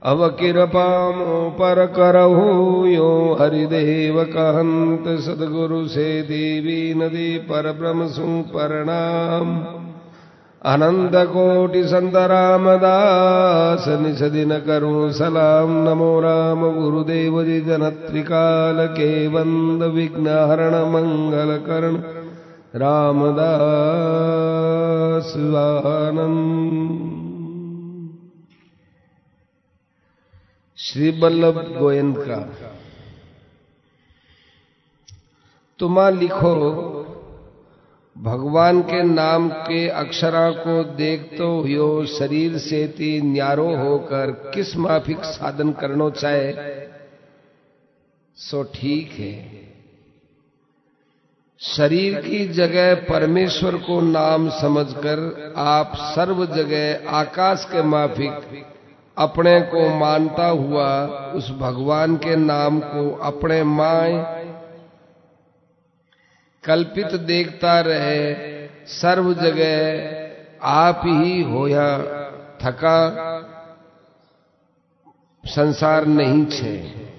अब कृपामो पर करहु यो हरिदेव कहंत सदगुरु से देवी नदी पर ब्रह्म सु प्रणाम अनंत कोटि संत रामदास निज दिन करूं सलाम नमो राम गुरुदेव जी जन त्रिकाल के वंद विघ्न हरण मंगल करण रामदास आनंद। श्री बल्लभ गोयन का तुमा लिखो भगवान के नाम के अक्षरा को देखतो हुयो शरीर से ती न्यारो होकर किस माफिक साधन करनो चाहे सो ठीक है। शरीर की जगह परमेश्वर को नाम समझकर आप सर्व जगह आकाश के माफिक अपने को मानता हुआ उस भगवान के नाम को अपने माय कल्पित देखता रहे। सर्व जगह आप ही होया थका संसार नहीं छे।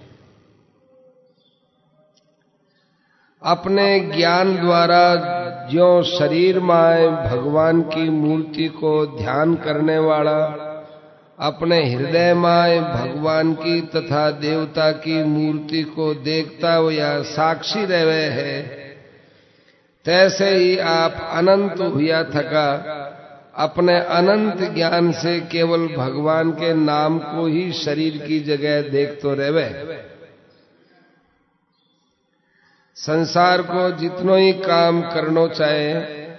अपने ज्ञान द्वारा जो शरीर माय भगवान की मूर्ति को ध्यान करने वाला अपने हृदय माय भगवान की तथा देवता की मूर्ति को देखता हुआ साक्षी रहे है, तैसे ही आप अनंत हुआ थका अपने अनंत ज्ञान से केवल भगवान के नाम को ही शरीर की जगह देखते रहे। संसार को जितनो ही काम करनो चाहे,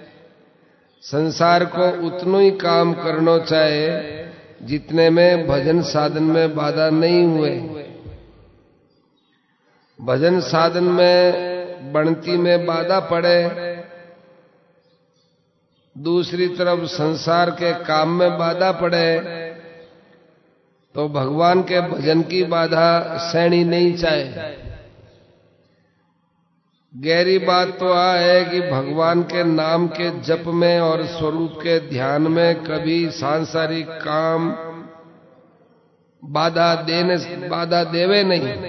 संसार को उतनो ही काम करनो चाहे जितने में भजन साधन में बाधा नहीं हुए। भजन साधन में बनती में बाधा पड़े, दूसरी तरफ संसार के काम में बाधा पड़े, तो भगवान के भजन की बाधा सहनी नहीं चाहे। गहरी बात तो है कि भगवान के नाम के जप में और स्वरूप के ध्यान में कभी सांसारिक काम बाधा देवे नहीं।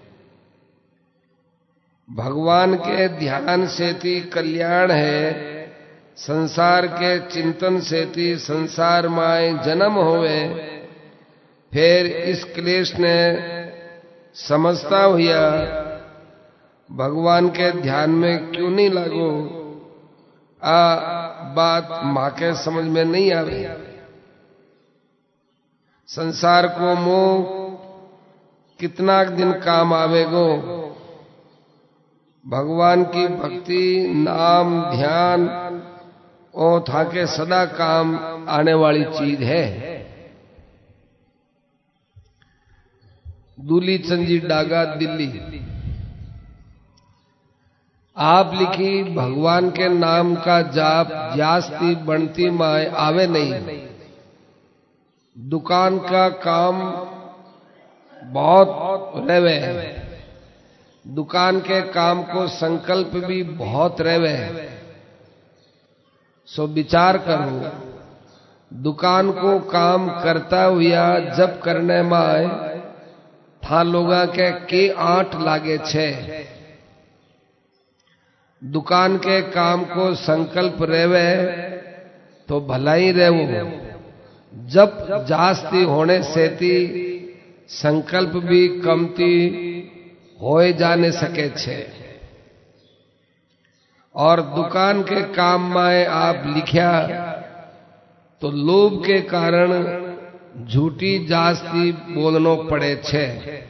भगवान के ध्यान से ती कल्याण है, संसार के चिंतन से ती संसार माय जन्म होवे। फिर इस क्लेश ने समझता हुआ भगवान के ध्यान में क्यों नहीं लागो, बात मां के समझ में नहीं आवे। संसार को मोह कितना दिन काम आवेगो। भगवान की भक्ति नाम ध्यान ओ थाके सदा काम आने वाली चीज है। दूली चंद डागा दिल्ली। आप लिखी भगवान के नाम का जाप जास्ती बनती माय आवे नहीं। दुकान का काम बहुत रेवे, दुकान के काम को संकल्प भी बहुत रेवे। सो विचार करो, दुकान को काम करता हुआ जब करने में आए था लोगा के आठ लागे छे। दुकान के काम को संकल्प रेवे तो भला ही रेवो, जब जास्ती होने से ती संकल्प भी कमती होए जाने सके छे। और दुकान के काम में आप लिखा तो लोभ के कारण झूठी जास्ती बोलनो पड़े छे।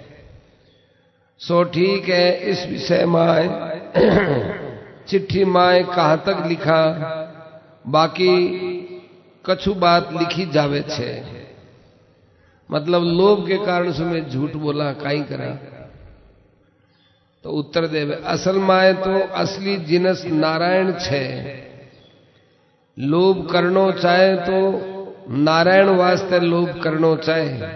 सो ठीक है, इस विषय में चिट्ठी माए कहां तक लिखा, बाकी कछु बात लिखी जावे छे। मतलब लोभ के कारण से मैं झूठ बोला काई करा, तो उत्तर देवे असल माए तो असली जिनस नारायण छे। लोभ करनो चाहे तो नारायण वास्ते लोभ करनो चाहे।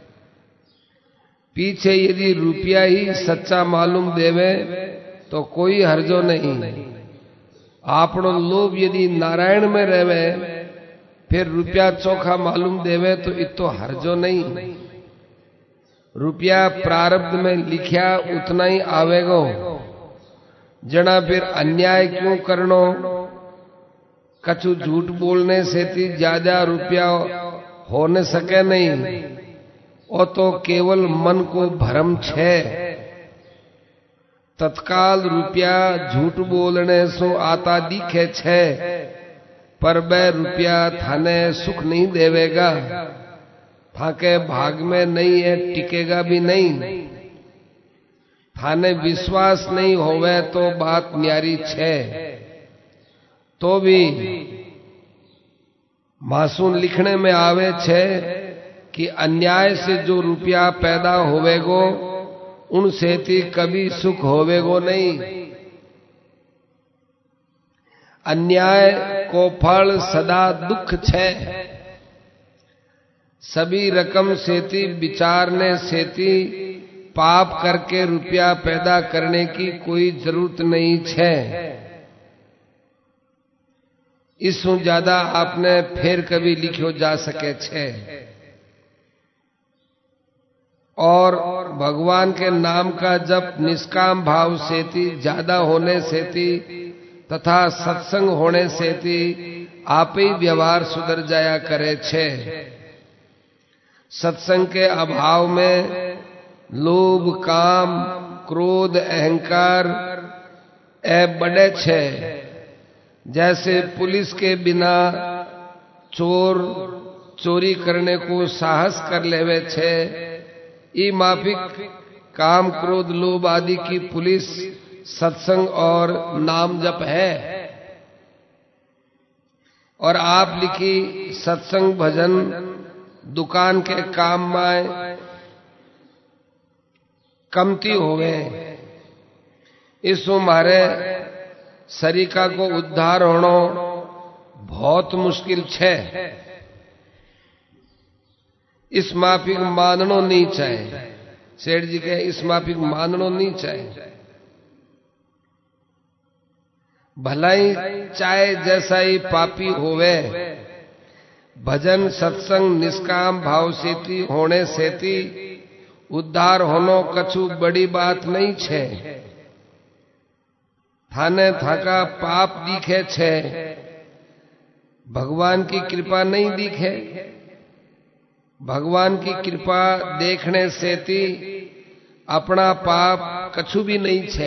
पीछे यदि रुपया ही सच्चा मालूम देवे तो कोई हर्जो नहीं। आपनो लोभ यदि नारायण में रहवे फिर रुपया चोखा मालूम देवे तो इतो हर्जो नहीं। रुपया प्रारब्ध में लिखा उतना ही आवेगो, जना फिर अन्याय क्यों करनो। कछु झूठ बोलने से थी ज्यादा रुपया हो न सके नहीं, वो तो केवल मन को भ्रम छे। तत्काल रुपया झूठ बोलने सो आता दिखे छे, पर वह रुपया थाने सुख नहीं देवेगा, थाके भाग में नहीं है, टिकेगा भी नहीं। थाने विश्वास नहीं होवे तो बात न्यारी छे। तो भी मासून लिखने में आवे छे कि अन्याय से जो रुपया पैदा होवेगो, उनसे थी कभी सुख होवेगो नहीं। अन्याय को फल सदा दुख छे। सभी रकम से थी विचारने से थी पाप करके रुपया पैदा करने की कोई जरूरत नहीं छे। इससे ज्यादा आपने फिर कभी लिखो जा सके छे। और भगवान के नाम का जप निष्काम भाव से थी ज्यादा होने से थी तथा सत्संग होने से थी आप ही व्यवहार सुधर जाया करे छे। सत्संग के अभाव में लोभ, काम, क्रोध, अहंकार बढ़े छे। जैसे पुलिस के बिना चोर चोरी करने को साहस कर लेवे छे, ई माफिक काम, क्रोध, लोभ आदि की पुलिस सत्संग और नाम जप है। और आप लिखी सत्संग भजन दुकान के काम में कमती होवे। इस हमारे सरीका को उद्धार होना बहुत मुश्किल छे। इस माफिक माननो नहीं चाहे। सेठ जी के इस माफिक माननो नहीं चाहे। भलाई चाहे जैसा ही पापी होवे, भजन सत्संग निष्काम भाव से थी होने से थी उद्धार होनो कछु बड़ी बात नहीं छे। थाने थाका पाप दिखे छे, भगवान की कृपा नहीं दिखे। भगवान की कृपा देखने से थी अपना पाप कछु भी नहीं छे।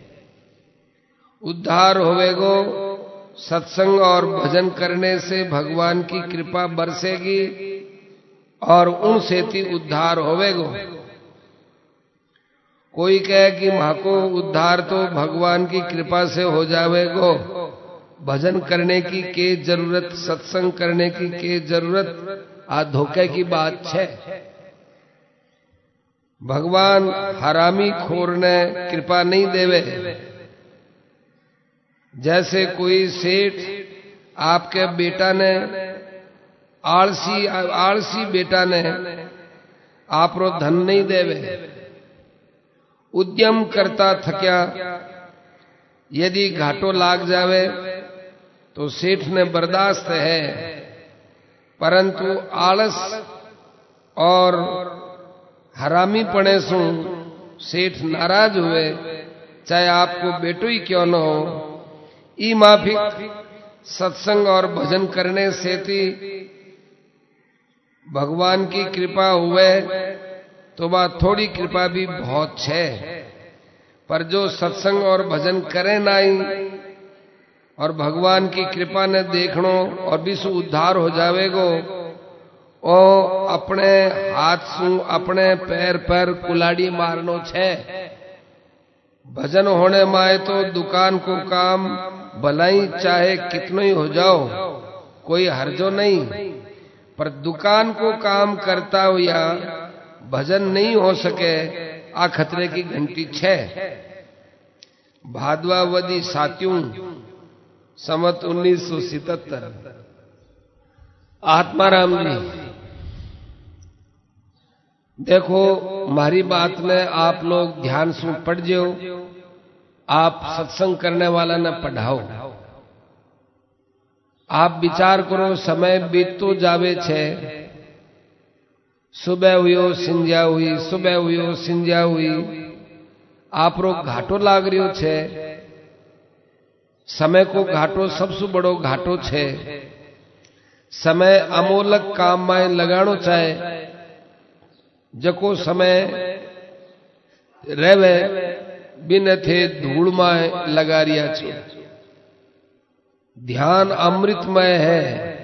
उद्धार होवेगो सत्संग और भजन करने से भगवान की कृपा बरसेगी और उनसे थी उद्धार होवेगो। कोई कहे कि माको उद्धार तो भगवान की कृपा से हो जावेगो, भजन करने की के जरूरत, सत्संग करने की के जरूरत, आ धोखे की बात है। भगवान हरामी खोर ने कृपा नहीं देवे। जैसे कोई सेठ आपके बेटा ने आलसी बेटा ने आपरो धन नहीं देवे। उद्यम करता थक्या यदि घाटो लाग जावे तो सेठ ने बर्दाश्त है, परंतु आलस और हरामी पने से सेठ नाराज हुए, चाहे आपको बेटो ही क्यों न हो। ई माफिक सत्संग और भजन करने से थी भगवान की कृपा हुए तो बात थोड़ी कृपा भी बहुत है। पर जो सत्संग और भजन करे नहीं और भगवान की कृपा ने देखनो और विश्व उद्धार हो जावेगो, ओ अपने हाथ सु अपने पैर पर कुलाड़ी मारनो छे। भजन होने माए तो दुकान को काम भलाई चाहे कितनो ही हो जाओ, कोई हर्जो नहीं। पर दुकान को काम करता हो या भजन नहीं हो सके, आ खतरे की घंटी छे। भादवावदी सात्यूं समत 1977। आत्माराम जी देखो, मारी बात में आप लोग ध्यान से पढ़ जो। आप सत्संग करने वाला न पढ़ाओ। आप विचार करो, समय बीत तो जावे छे, सुबह हुयो सिंजा हुई, सुबह हुयो सिंजा हुई। आपरो घाटो लाग रह्यो छे। समय को घाटो सबसे बड़ो घाटो छे। समय अमोलक काम में लगाणो चाहे। जको समय रेवे बिन थे धूल में लगा रिया छो। ध्यान अमृतमय है।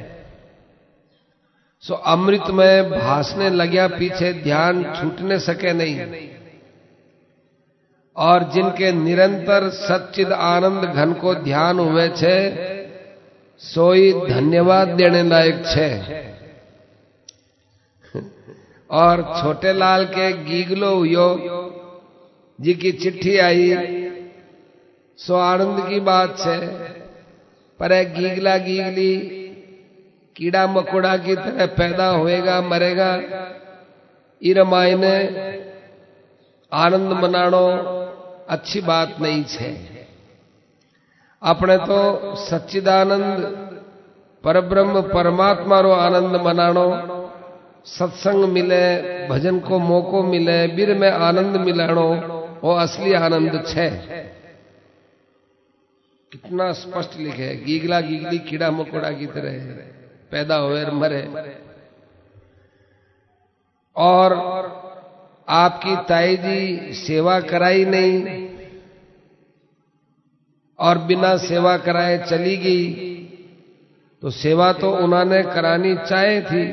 सो अमृतमय भासने लग्या पीछे ध्यान छूटने सके नहीं। और जिनके निरंतर सच्चिद आनंद घन को ध्यान हुए छे सोई धन्यवाद देने लायक छे। और छोटे लाल के गीगलो हुयो जी की चिट्ठी आई सो आनंद की बात छे। पर गीगला गीगली कीड़ा मकोड़ा की तरह पैदा होएगा मरेगा। इरमायने आनंद मनाणो अच्छी बात नहीं छे। अपने तो सच्चिदानंद परब्रह्म परमात्मा रो आनंद मनाणो, सत्संग मिले, भजन को मौको मिले, बीर में आनंद मिलाणो वो असली आनंद छे। कितना स्पष्ट लिखे, गीगला गीगली कीड़ा मकोड़ा की तरह पैदा होए और मरे। और आपकी ताई जी सेवा कराई नहीं और बिना सेवा कराए चली गई, तो सेवा तो उन्होंने करानी चाहिए थी।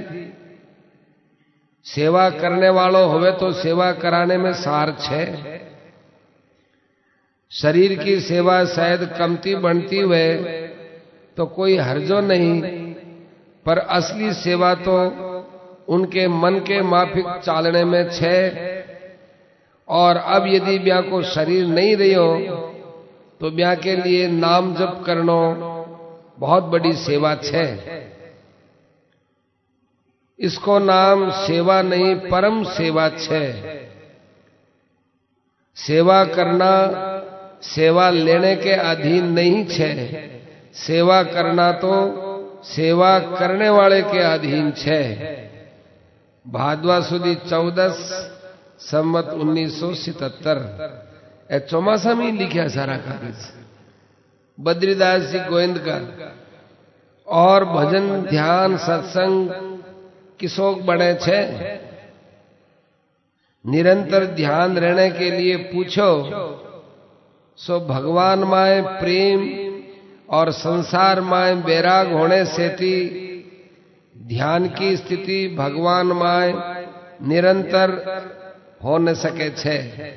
सेवा करने वालों होवे तो सेवा कराने में सार छे। शरीर की सेवा शायद कमती बनती हुए तो कोई हर्जो नहीं, पर असली सेवा तो उनके मन के माफिक चालने में छे। और अब यदि ब्याह को शरीर नहीं रहो तो ब्याह के लिए नाम जप करनो बहुत बड़ी सेवा छे। इसको नाम सेवा नहीं परम सेवा छे। सेवा करना सेवा लेने के अधीन नहीं छे। सेवा करना तो सेवा करने वाले के अधीन छे। भादवा सुदी 14 संवत 1977 ए चौमासा में लिखा सारा कागज बद्रीदास जी गोविंद का। और भजन ध्यान सत्संग किसोक बने छे। निरंतर ध्यान रहने के लिए पूछो सो भगवान माए प्रेम और संसार माए बैराग होने से थी ध्यान की स्थिति भगवान माए निरंतर हो न सके छे।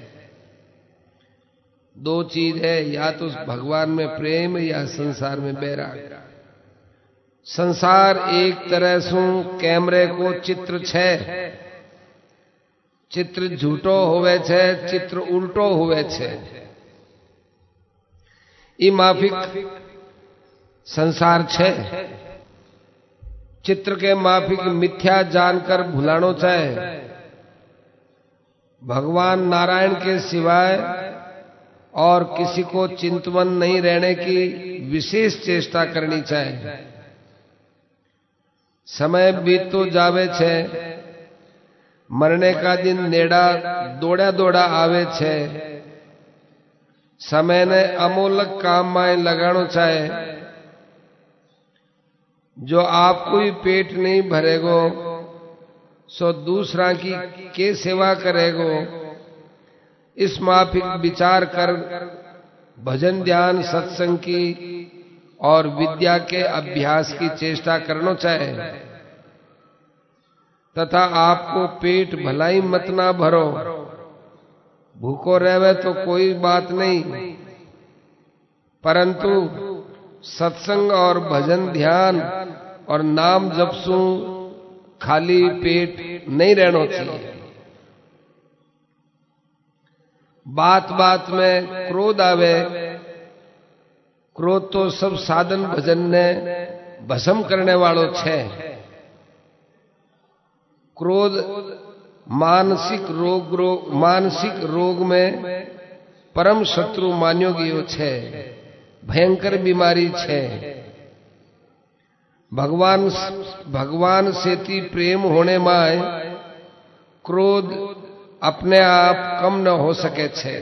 दो चीज है, या तो भगवान में प्रेम या संसार में बैराग। संसार एक तरह सु कैमरे को चित्र छे। चित्र झूठो होवे छे, चित्र उल्टो होवे छे। ई माफिक संसार छे। चित्र के माफिक मिथ्या जानकर भुलानो चाहे। भगवान नारायण के सिवाय और किसी को चिंतवन नहीं रहने की विशेष चेष्टा करनी चाहिए। समय बीत तो जावे छे, मरने का दिन नेड़ा दौड़ा दौड़ा आवे छे। समय ने अमोलक काम में लगानो चाहे। जो आपको ही पेट नहीं भरेगो सो दूसरा की के सेवा करेगो। इस माफिक विचार कर भजन ध्यान सत्संग की और विद्या के अभ्यास की चेष्टा करना चाहे। तथा आपको पेट भलाई मत ना भरो। भूखो रहवे तो कोई बात नहीं, परंतु सत्संग और भजन ध्यान और नाम जपसू खाली पेट नहीं रहना चाहिए। बात बात में क्रोध आवे। क्रोध तो सब साधन भजन ने भस्म करने वालों छे। क्रोध मानसिक रोग में परम शत्रु मान्यो गयो छे। भयंकर बीमारी छे। भगवान से ती प्रेम होने माय क्रोध अपने आप कम न हो सके छे।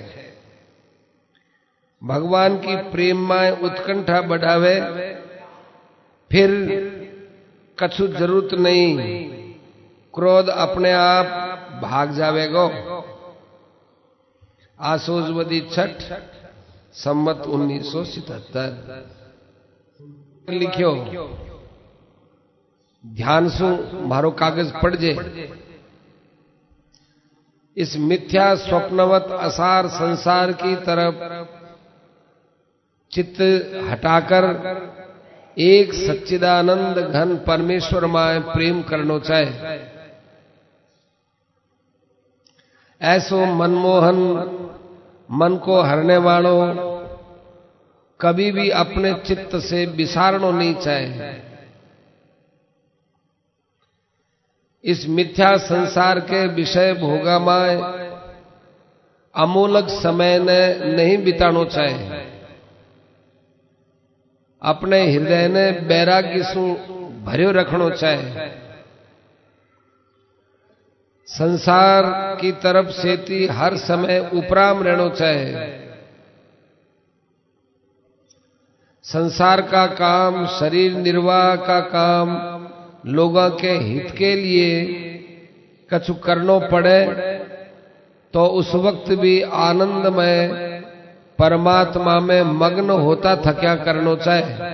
भगवान की प्रेम में उत्कंठा बढ़ावे, फिर कछु जरूरत नहीं, क्रोध अपने आप भाग जावेगो। आसोजवदी छठ संवत 1977 लिखियो। ध्यान सु मारो कागज पढ़जे। इस मिथ्या स्वप्नवत असार संसार की तरफ चित्त हटाकर एक सच्चिदानंद घन परमेश्वर में प्रेम करनो चाहे। ऐसो मनमोहन मन को हरने वालों कभी भी अपने चित्त से विसारणो नहीं चाहे। इस मिथ्या संसार के विषय भोगा में अमूलक समय ने नहीं बितानो चाहे। अपने हृदय ने बैराग्य सु भर्यो रखनो चाहे। संसार की तरफ सेती हर समय उपराम रहनो चाहे। संसार का काम, शरीर निर्वाह का काम लोगों के हित के लिए कछु करनो पड़े तो उस वक्त भी आनंदमय परमात्मा में मग्न होता थक्या करनो चाहे।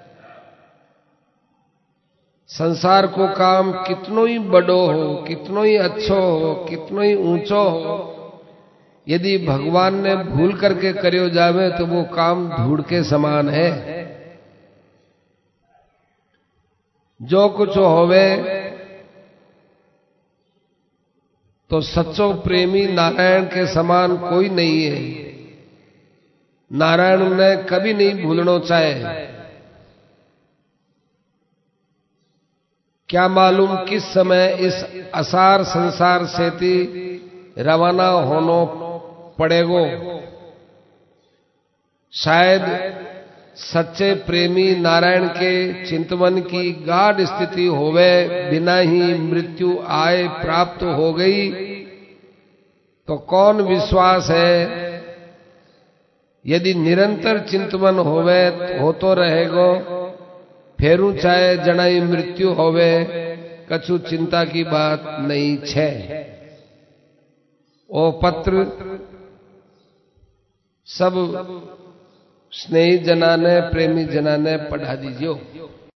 संसार को काम कितनो ही बड़ो हो, कितनो ही अच्छो हो, कितनो ही ऊंचो हो, यदि भगवान ने भूल करके करियो जावे तो वो काम धूड़ के समान है। जो कुछ होवे तो सच्चो प्रेमी नारायण के समान कोई नहीं है। नारायण ने कभी नहीं भूलनो चाहे। क्या मालूम किस समय इस असार संसार से रवाना होनो पड़ेगो। शायद सच्चे प्रेमी नारायण के चिंतवन की गाढ़ स्थिति होवे बिना ही मृत्यु आए प्राप्त हो गई तो कौन विश्वास है। यदि निरंतर चिंतवन होवे होतो रहेगो, फेरू चाहे जनाई मृत्यु होवे, कछु चिंता की बात नहीं छे। ओ पत्र सब स्नेही जना ने, प्रेमी जना ने पढ़ा दीजियो।